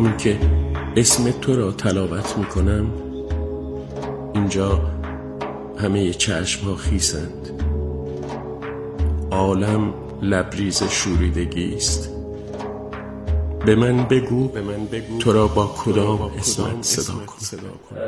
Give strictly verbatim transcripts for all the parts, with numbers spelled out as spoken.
هنگامی که اسم تو را تلاوت می کنم اینجا همه چشم ها خیسند، عالم لبریز شوریدگی است. به من بگو, به من بگو تو را با کدام اسمت صدا کنم.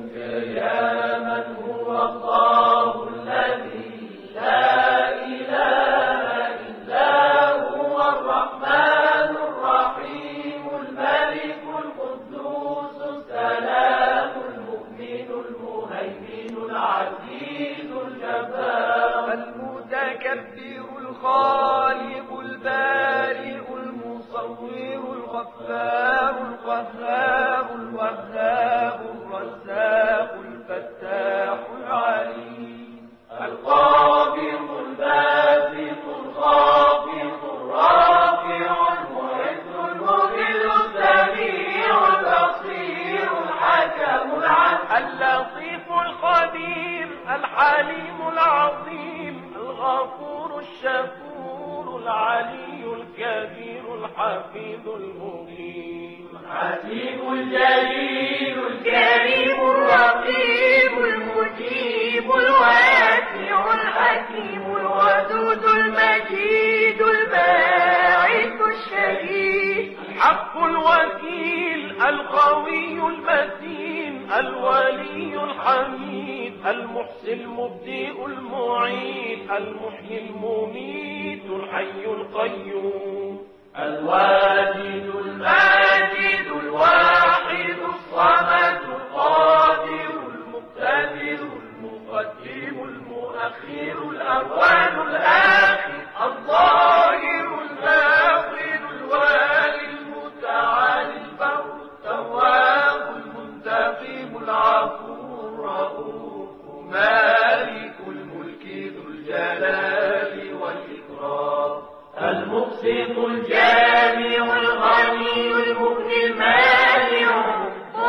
الخالق البارئ المصور الغفار القهار الوهاب الرزاق الفتاح العليم القابض الباسط الخافض الرافع المعز المذل السميع البصير الحكم العدل اللطيف الخبير الحليم العظيم الغفور الشكور العلي الكبير الحفيظ المقيم الحكيم الجليل الكريم الرقيب المجيب الواسع الحكيم الودود المجيد الباعث الشهيد الحق الوكيل القوي المتين الولي الحميد المحسن المبدئ المعيد المحيي المميت الحي القيوم الواجد الماجد الواحد الصمد القادر المقتدر المقدم المؤخر الأول الآخر الظاهر الباطن الوالي المتعالي البر التواب المنتقم العفو الرؤوف مالك الملك ذو الجلال والإكرام المقسط الجامع الغني المغني المانع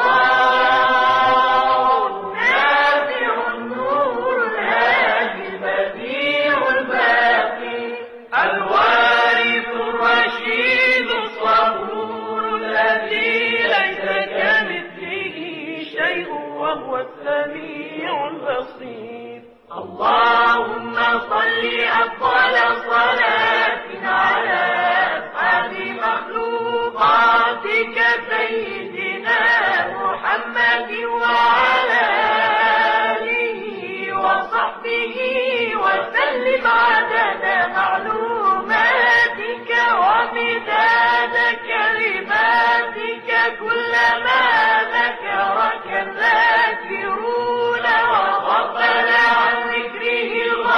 النافع النور الهادي البديع الباقي الوارث الرشيد الصبور الذي ليس كمثله شيء وهو السميع البصير. اللهم صل أفضل صلاة على أسعد مخلوقاتك سيدنا محمد وعلى آله وصحبه وسلم عدد معلوماتك ومداد كلماتك كلما ذكرك الذاكرون وغفل عن ذكره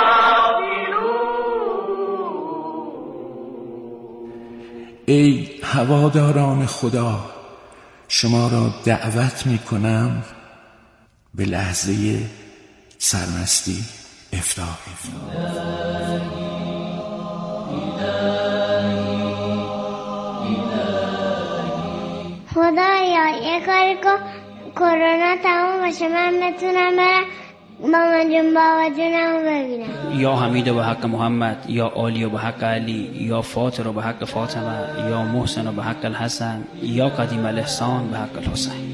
الغافلون. ای هواداران خدا، شما را دعوت می کنم به لحظه سرمستی افطار. خدایا یه کاری کن کرونا تموم باشه، من بتونم برم مامان جون بابا جونم رو ببینم. یا حمید و به حق محمد، یا علی و به حق علی، یا فاطر و به حق فاطمه، یا محسن و به حق الحسن، یا قدیم الاحسان به حق الحسین.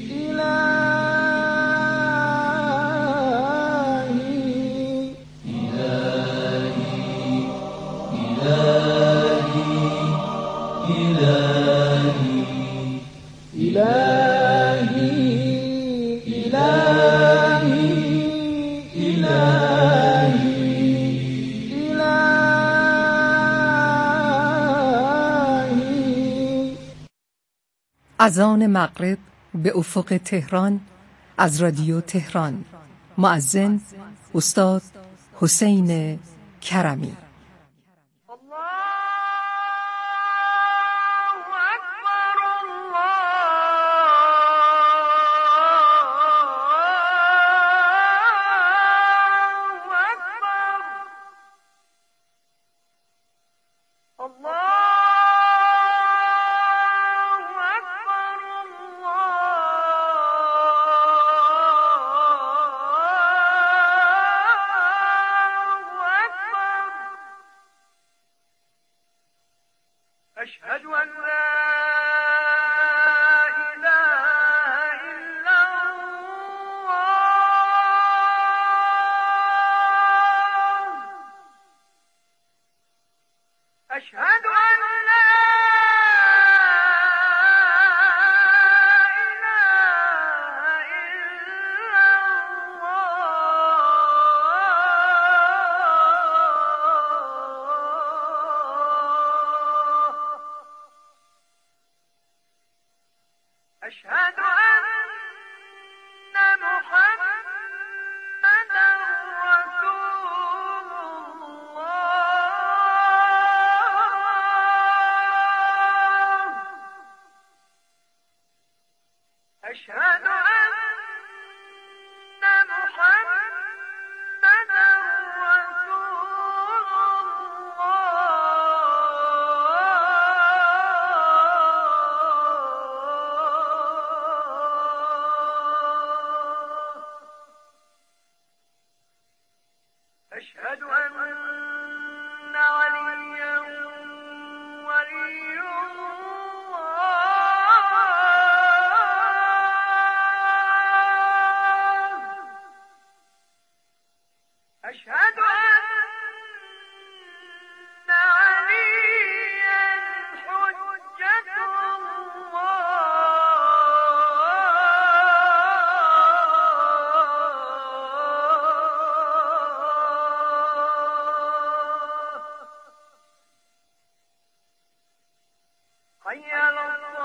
اذان مغرب به افق تهران از رادیو تهران. مؤذن استاد حسین کرمی. أشهد أن عليا ولي الله أشهد أن عليا حجة حي على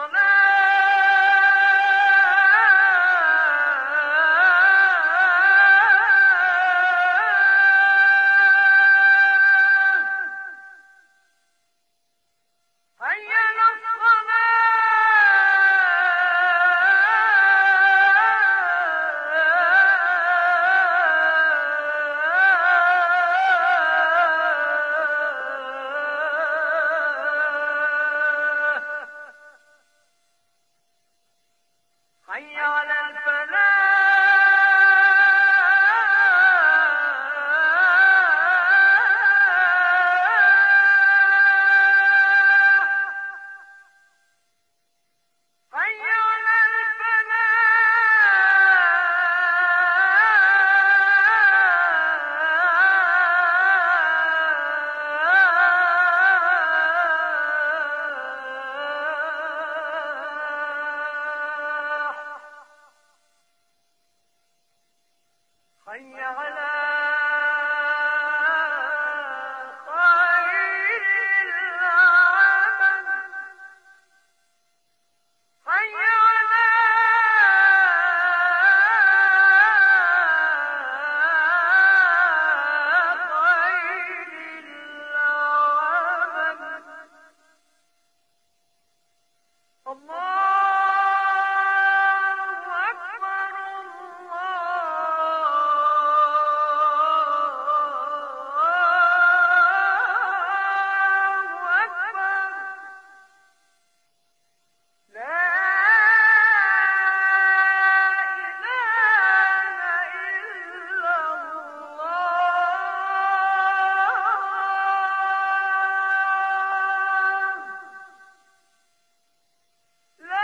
الصلاة حي على حي على الفلاح حي على الفلاح حي على خير العمل حي على خير العمل الله أكبر الله أكبر لا إله إلا الله لا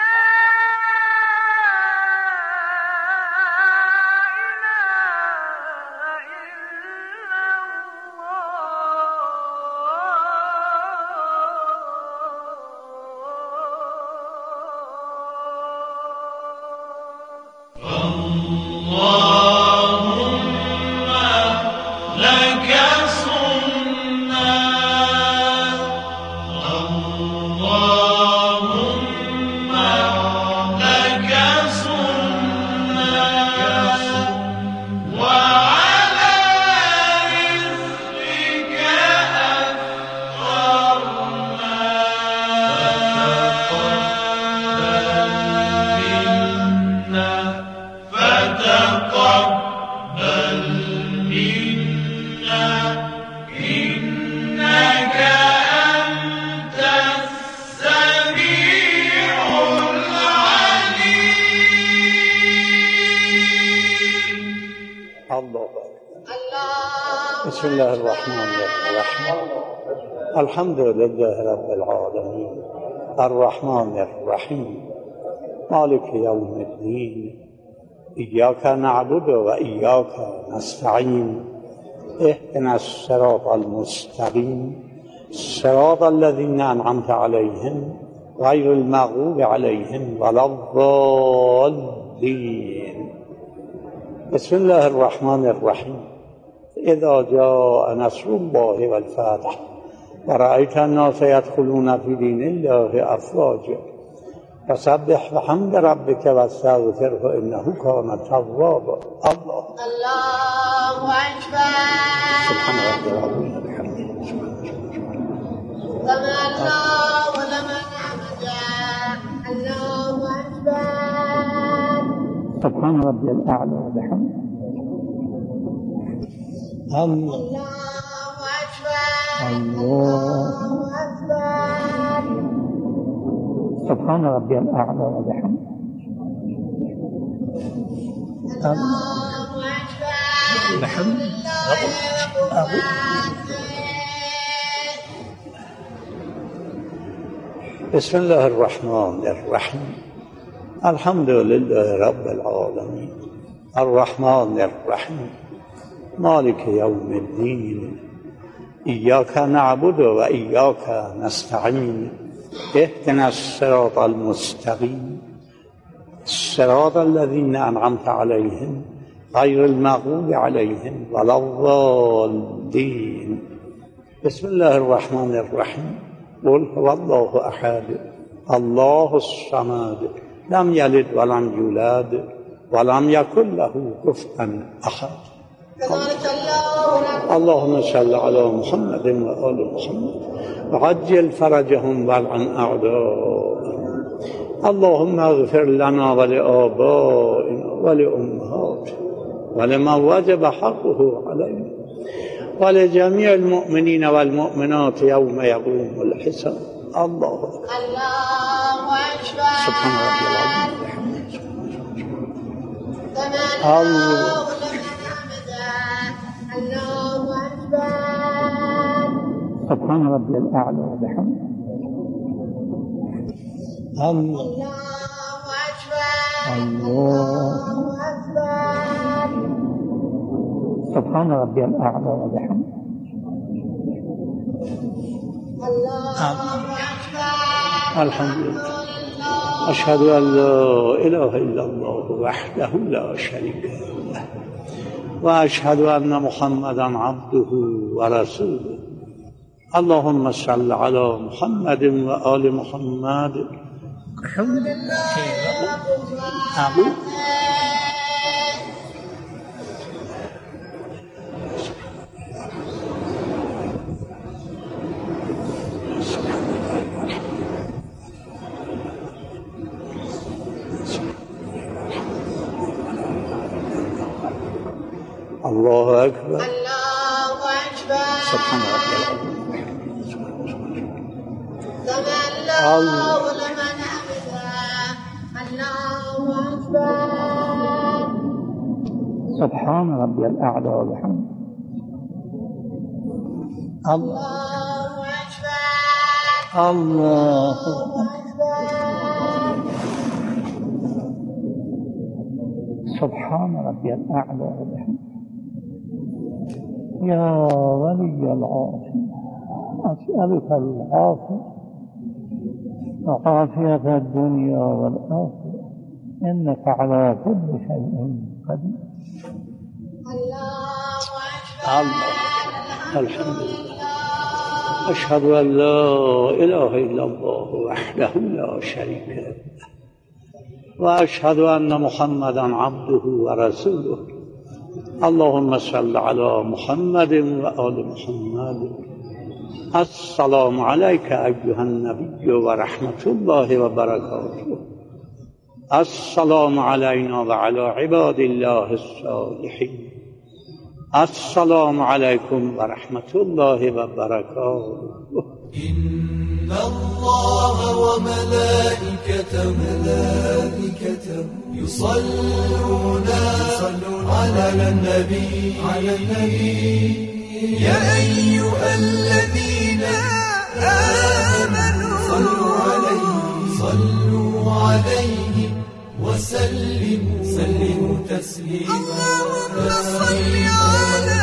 الله. بسم الله الرحمن الرحيم. الحمد لله رب العالمين الرحمن الرحيم مالك يوم الدين إياك نعبد وإياك نستعين اهدنا الصراط المستقيم صراط الذين أنعمت عليهم غير المغضوب عليهم ولا الضالين. بسم الله الرحمن الرحيم. إذا جاء نصر الله والفتح ورأيت الناس يدخلون في دين الله أفواجا فسبح بحمد ربك واستغفره إنه كان توابا. الله الله أكبر. سبحان ربي العظيم وبحمده سمع الله لمن حمده. الله أكبر. سبحان ربي الأعلى وبحمده. الله أكبر. الله أكبر. سبحان ربي الأعلى وبحمده. الله أكبر. بحمد أبو بسم الله الرحمن الرحيم الحمد لله رب العالمين الرحمن الرحيم مالك يوم الدين إياك نعبد وإياك نستعين اهدنا الصراط المستقيم صراط الذين أنعمت عليهم غير المغضوب عليهم ولا الضالين بسم الله الرحمن الرحيم قل هو الله أحد الله الصمد لم يلد ولم يولد ولم يكن له كفوا أحد اللهم صل على محمد وآل محمد وعجل فرجهم والعن أعدائهم اللهم اغفر لنا ولآبائنا ولأمهاتنا ولمن وجب حقه علينا ولجميع المؤمنين والمؤمنات يوم يقوم الحساب الله أكبر سبحان ربي العظيم الله سبحان ربي الأعلى وبحمده الله الله سبحان ربي الأعلى وبحمده الحمد لله أشهد أن لا إله إلا الله وحده لا شريك له وأشهد أن محمدا عبده ورسوله اللهم صل على محمد وآل محمد الحمد لله أبو الله أكبر الله أكبر سبحان ربي سمع الله لمن حمده الله أكبر سبحان ربي الأعلى وبحمده الله الله أكبر الله سبحان ربي الأعلى وبحمده يا ولي العافية أسألك العافية وعافية الدنيا والآخرة إنك على كل شيء قدير الله أكبر الله الحمد لله أشهد أن لا إله إلا الله وحده لا شريك له وأشهد أن محمدا عبده ورسوله اللهم صل على محمد وآل محمد السلام عليك أيها النبي ورحمة الله وبركاته السلام علينا وعلى عباد الله الصالحين السلام عليكم ورحمة الله وبركاته إن الله وملائكته ملائكته يصلون على النبي على النبي يا أيها الذين آمنوا صلوا عليه صلوا عليه وسلموا سلموا تسليما اللهم صل على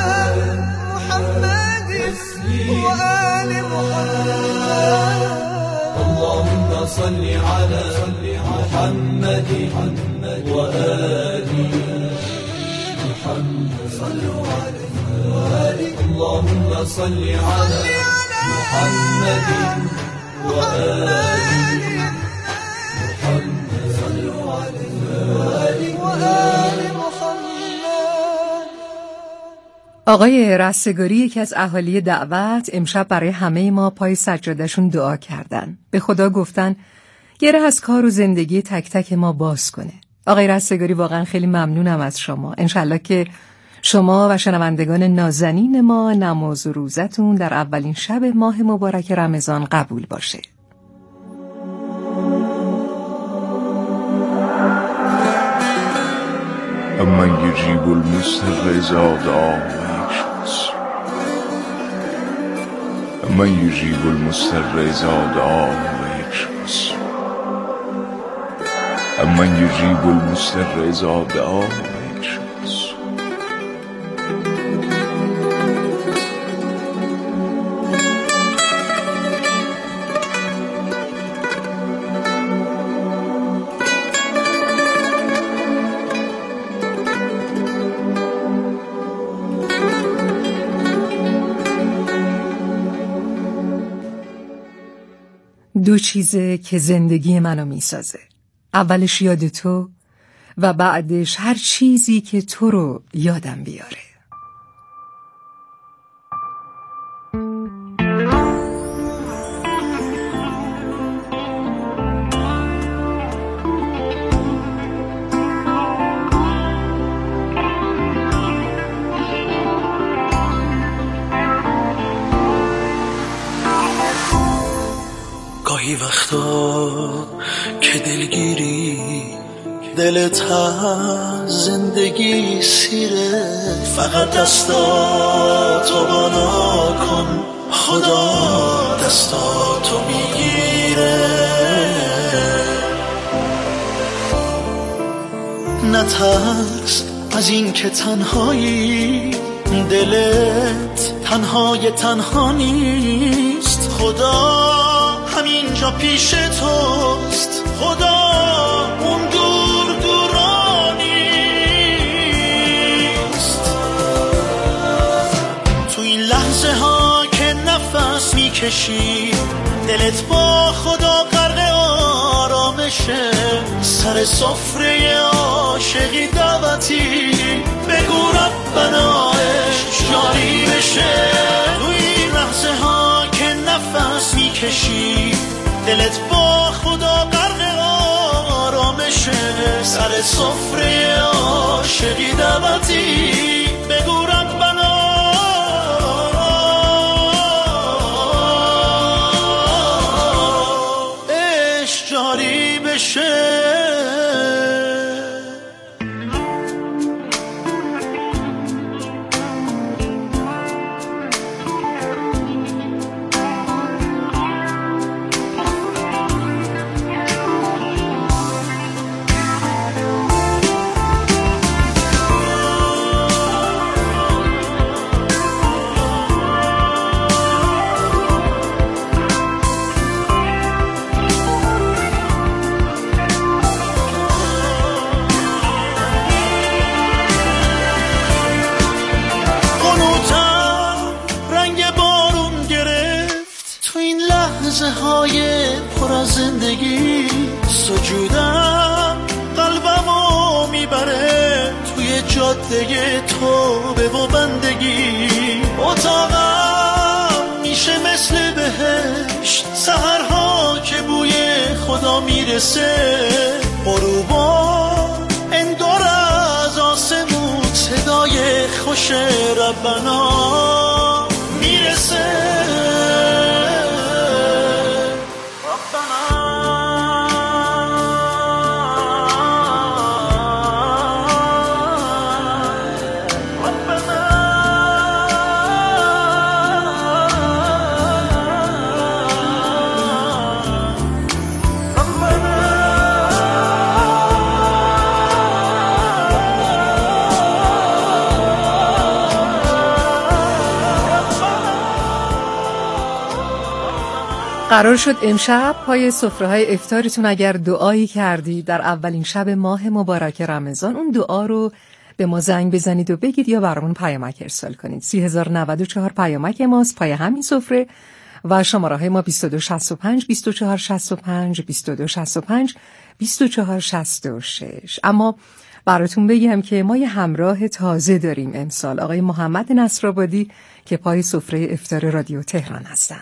محمد وآل محمد اللهم صل على محمد وآل محمد صلوا عليه اللهم صل على محمد وآل محمد صلوا عليه وآل محمد. آقای رستگاری یکی از اهالی دعوت امشب برای همه ما پای سجادهشون دعا کردن. به خدا گفتن گره از کار و زندگی تک تک ما باز کنه. آقای رستگاری واقعا خیلی ممنونم از شما. انشالله که شما و شنوندگان نازنین ما نماز و روزتون در اولین شب ماه مبارک رمضان قبول باشه. أمن يجيب المضطر إذا دعاه ويشفي أمن يجيب المضطر إذا دعاه ويشفي أمن يجيب المضطر إذا دعاه ويشفي. دو چیزه که زندگی منو میسازه، اولش یاد تو و بعدش هر چیزی که تو رو یادم بیاره. گاهی وقتا که دلگیری دلت از زندگی سیره، فقط دستاتو بالا کن خدا دستاتو میگیره. نترس از این که تنهایی، دلت تنهای تنها نیست، خدا همینجا پیش توست، خدا اون دور دورانیست. تو این لحظه ها که نفس میکشی، دلت با خدا غرق آرامشه، سر سفره عاشقی دعوتی بگو ربنا عشق جاری بشه. تو این لحظه ها که نفس میکشی، دلت با خدا غرق آرامشه، سر سفره عاشقی دعوتی بگو ربنا عشق جاری بشه. های پر از زندگی سجودم قلبمو میبره توی جاده توبه و بندگی. اتاقم میشه مثل بهشت، سحرها که بوی خدا میرسه، غروبا اندور از آسمون صدای خوش ربنا میرسه. قرار شد امشب پای سفره‌های افطارتون اگر دعایی کردید در اولین شب ماه مبارک رمضان، اون دعا رو به ما زنگ بزنید و بگید یا برامون پیامک ارسال کنید. سی هزار و نود و چهار پیامک ماست پای همین سفره و شماره های ما بیست و دو شصت و پنج بیست و چهار شصت و پنج بیست و دو شصت و پنج بیست و چهار شصت و شش. اما براتون بگم که ما یه همراه تازه داریم امسال، آقای محمد نصرآبادی که پای سفره افطار رادیو تهران هستن.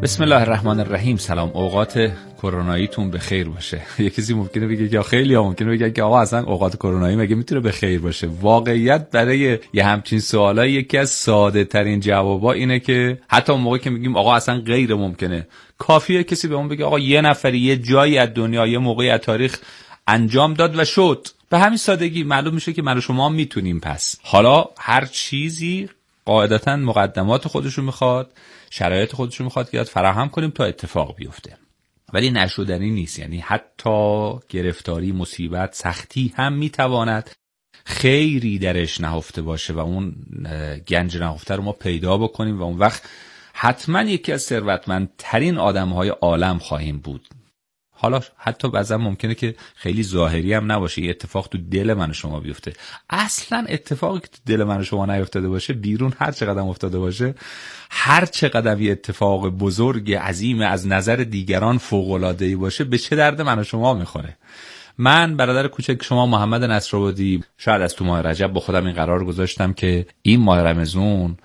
بسم الله الرحمن الرحیم. سلام، اوقات کروناییتون به خیر باشه. یه کسی ممکنه بگه که خیلی ها ممکنه بگه که آقا اصلا اوقات کرونایی مگه میتونه به خیر باشه؟ واقعیت برای یه همچین سوالای یکی از ساده ترین جوابا اینه که حتی اون موقعی که میگیم آقا اصلا غیر ممکنه، کافیه کسی به اون بگه آقا یه نفری یه جایی از دنیا یه موقعی از تاریخ انجام داد و شد. به همین سادگی معلوم میشه که من و شما میتونیم. پس حالا هر چیزی قاعدتاً مقدمات خودشو میخواد، شرایط خودشو میخواد که فراهم کنیم تا اتفاق بیفته، ولی نشدنی نیست. یعنی حتی گرفتاری، مصیبت، سختی هم میتواند خیری درش نهفته باشه و اون گنج نهفته رو ما پیدا بکنیم و اون وقت حتما یکی از ثروتمندترین آدمهای عالم خواهیم بود. حالا حتی بعضا ممکنه که خیلی ظاهری هم نباشه، یه اتفاق تو دل من و شما بیفته. اصلا اتفاقی که تو دل من و شما نیفتاده باشه، بیرون هر چقدر افتاده باشه، هر چقدر یه اتفاق بزرگ عظیم از نظر دیگران فوق‌العاده‌ای باشه، به چه درد من و شما میخوره؟ من برادر کوچک شما محمد نصرآبادی شاید از تو ماه رجب با خودم این قرار گذاشتم که این ماه رمضان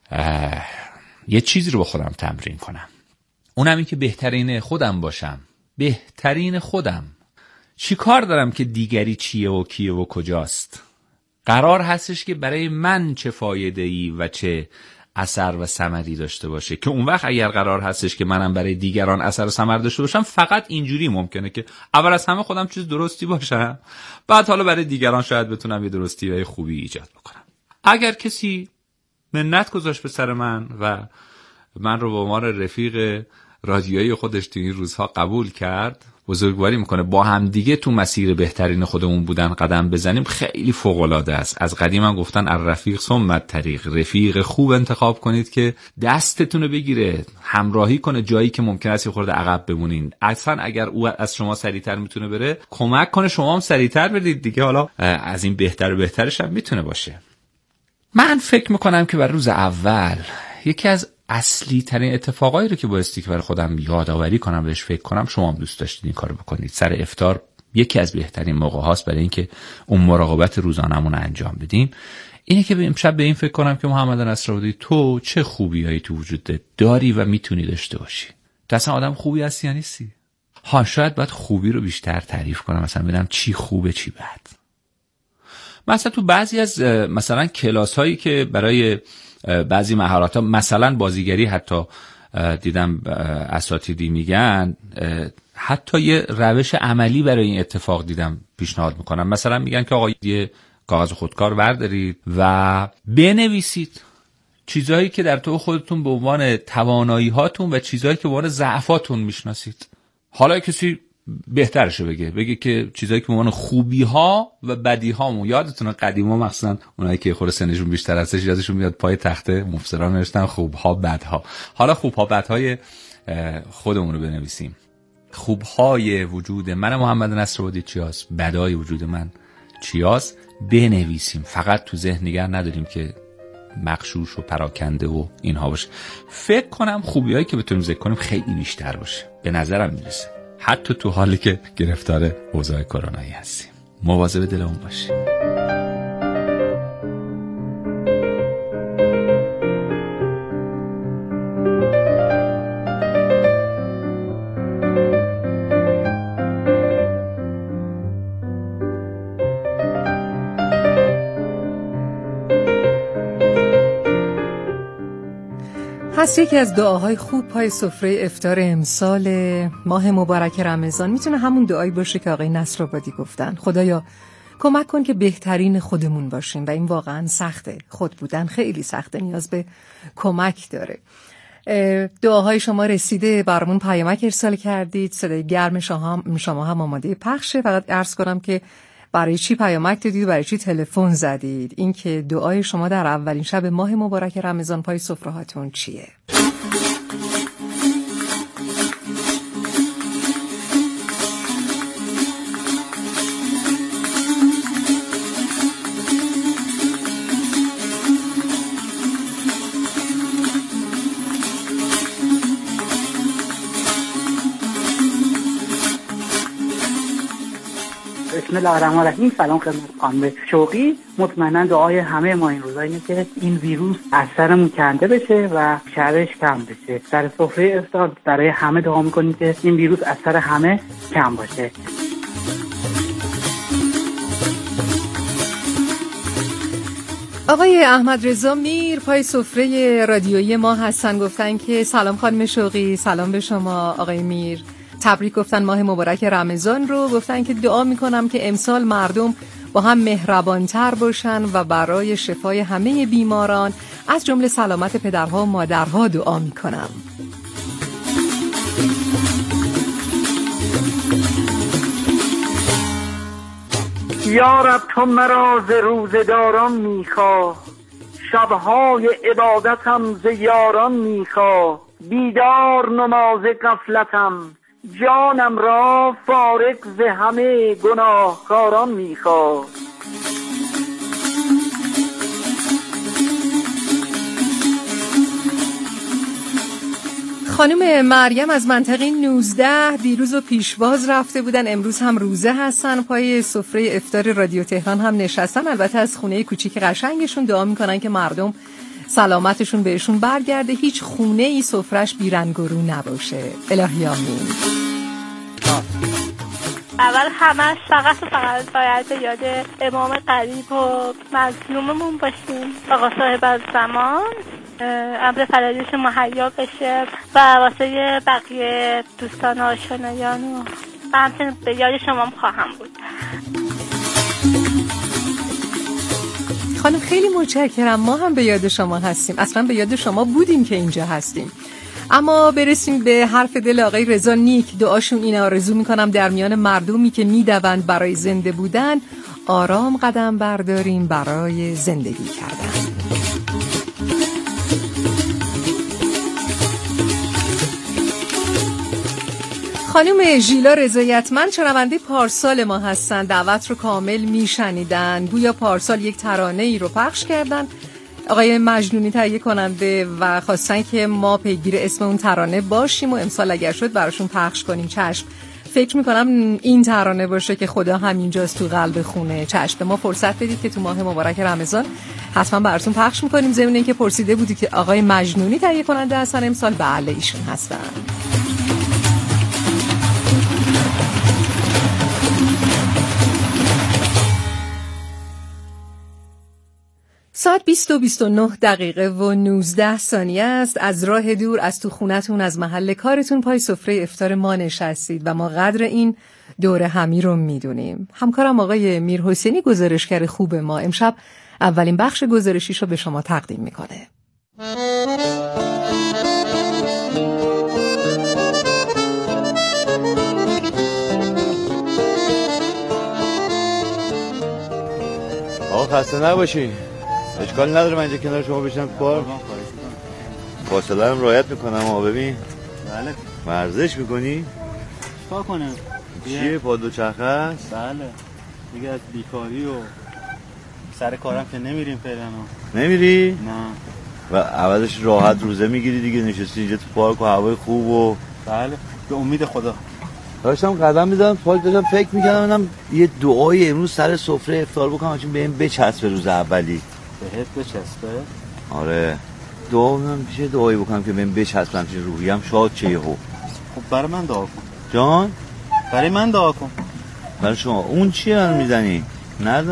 یه چیزی رو با خودم تمرین کنم، اونم این که بهترین خودم باشم. بهترین خودم. چی کار دارم که دیگری چیه و کیه و کجاست؟ قرار هستش که برای من چه فایده‌ای و چه اثر و ثمری داشته باشه، که اون وقت اگر قرار هستش که منم برای دیگران اثر و ثمر داشته باشم، فقط اینجوری ممکنه که اول از همه خودم چیز درستی باشم، بعد حالا برای دیگران شاید بتونم یه درستی و یه خوبی ایجاد بکنم. اگر کسی منت گذاشت به سر من و من رو به عنوان رفیق رادیویی خودش تو این روزها قبول کرد، بزرگواری میکنه. با هم دیگه تو مسیر بهترین خودمون بودن قدم بزنیم، خیلی فوق العاده است. از قدیم هم گفتن الرفیق ثم الطریق، رفیق خوب انتخاب کنید که دستتون رو بگیره، همراهی کنه جایی که ممکن است یه خورده عقب بمونین. اصلا اگر او از شما سریعتر میتونه بره، کمک کنه شما هم سریعتر برید دیگه. حالا از این بهتر و بهترش هم میتونه باشه. من فکر میکنم که بر روز اول یکی از اصلی ترین اتفاقایی رو که بایستی که برای خودم یادآوری کنم، بهش فکر کنم، شما هم دوست داشتید این کارو بکنید. سر افطار یکی از بهترین موقع هاست برای اینکه اون مراقبت روزانمون رو انجام بدیم. اینه که امشب به این فکر کنم که محمد نصرآبادی تو چه خوبیایی تو وجودت داری و میتونی داشته باشی. تو اصلا آدم خوبی هستی یا نیستی؟ ها، شاید باید خوبی رو بیشتر تعریف کنم، مثلا ببینم چی خوبه چی بد. مثلا تو بعضی از مثلا کلاس هایی که برای بعضی مهارت‌ها، مثلا بازیگری، حتی دیدم اساتیدی میگن حتی یه روش عملی برای این اتفاق دیدم پیشنهاد میکنن. مثلا میگن که آقا یه کاغذ خودکار بردارید و بنویسید چیزهایی که در تو خودتون به عنوان توانایی هاتون و چیزهایی که به عنوان ضعفاتون میشناسید. حالا کسی بهترشه بگه بگه که چیزایی که به عنوان خوبی ها و بدی هامون. یادتونه قدیما مثلا اونایی که خود سنشون بیشتر هستش یادشون میاد پای تخته مفسران نوشتن خوب ها بد ها. حالا خوب ها بد های خودمون رو بنویسیم. خوب های وجود من محمد نصرآبادی چیاست، بدای وجود من چیاست بنویسیم. فقط تو ذهن نگه نداریم که مغشوش و پراکنده و اینها باشه. فکر کنم خوبیایی که بتونیم ذکر کنیم خیلی بیشتر باشه، به نظرم میرسه، حتی تو حالی که گرفتار اوضاع کرونایی هستیم. مواظب دلمون باشیم. پس یکی از دعاهای خوب پای سفره افطار امسال ماه مبارک رمضان میتونه همون دعایی باشه که آقای نصرآبادی گفتن. خدایا کمک کن که بهترین خودمون باشیم و این واقعا سخته. خود بودن خیلی سخته، نیاز به کمک داره. دعاهای شما رسیده، برامون پیامک ارسال کردید، صدای گرم شما هم آماده پخشه. فقط عرض کنم که برای چی پیامک دادید و برای چی تلفن زدید، این که دعای شما در اولین شب ماه مبارک رمضان پای سفره هاتون چیه؟ بسم الله الرحمن الرحیم. سلام خدمت خانم شوقی. مطمئنا دعای همه ما این روزا اینه که این ویروس از سرمون کنده بشه و شرش کم بشه. در سفره افطار برای همه دعا میکنیم که این ویروس از سر همه کم باشه. آقای احمد رضا میر پای سفره رادیویی ما هستن، گفتن که سلام خانم شوقی، سلام به شما آقای میر، تبریک گفتن ماه مبارک رمضان رو، گفتن که دعا میکنم که امسال مردم با هم مهربانتر باشن و برای شفای همه بیماران از جمله سلامت پدرها و مادرها دعا میکنم. یا رب تو مرا ز روزداران میخواه، شبهای عبادتم ز یاران میخواه، بیدار نماز غفلتم جانم را فارغ ز همه گناهکاران میخواه. خانم مریم از منطقه نوزده دیروز و پیشواز رفته بودن، امروز هم روزه هستن، پای سفره افطار رادیو تهران هم نشستن. البته از خونه کوچیک قشنگشون دعا میکنن که مردم سلامتشون بهشون برگرده، هیچ خونه ای سفرش بیرنگ و رو نباشه. الهی آمین. اول همش فقط و فقط باید به یاد امام قریب و مظلوممون باشیم، آقا صاحب الزمان، امر فلاحیش مهیا بشه و واسه بقیه دوستان و آشنایان و همچنین به یاد شما هم خواهم بود. خانم خیلی متشکرم، ما هم به یاد شما هستیم، اصلا به یاد شما بودیم که اینجا هستیم. اما برسیم به حرف دل آقای رضا نیک. دعاشون اینه، آرزو میکنم در میان مردمی که میدوند برای زنده بودن آرام قدم برداریم برای زندگی کردن. خانم ژیلا رضایتمند شنونده پارسال ما هستن، دعوت رو کامل میشنیدن، گویا پارسال یک ترانه ای رو پخش کردن، آقای مجنونی تهیه کننده، و خواستن که ما پیگیر اسم اون ترانه باشیم و امسال اگر شد براشون پخش کنیم. چشم، فکر میکنم این ترانه باشه که خدا همینجاست تو قلب خونه. چشم، به ما فرصت بدید که تو ماه مبارک رمضان حتما براتون پخش میکنیم. ضمن اینکه پرسیده بودی که آقای مجنونی تهیه کننده هستن امسال، بله ایشون هستن. ساعت بیست و بیست و نه دقیقه و نوزده ثانیه است. از راه دور، از تو خونتون، از محل کارتون پای سفره افطار ما نشستید و ما قدر این دور همی رو میدونیم. همکارم آقای میر حسینی، گزارشگر خوب ما، امشب اولین بخش گزارشیش رو به شما تقدیم میکنه. آقا خسته نباشی، اشکال نداره من اینجا کنار شما بشینم تو پارک. فاصله هم رعایت میکنم. آقا ببین، بله ورزش میکنی؟ چیکار کنم؟ چیه پا دو چرخه است؟ بله دیگه از بیکاری و سر کارم که نمیریم فعلا. نمیری؟ نه. و عوضش راحت روزه میگیری دیگه، نشستی اینجا تو پارک و هوای خوب و بله به امید خدا. داشتم قدم میزدم تو پارک، داشتم فکر میکردم یه دعای امروز سر سفره افطار بکنم چون بهم بچسبه روز اولی. بهت بچسبه؟ آره، دعا من میشه دعایی بکنم که بهم بچسبه، همچین روحیم شاد چه یهو. خب برای من دعا کن. جان؟ برای من دعا کن. برای شما اون چیه من میزنی؟ نه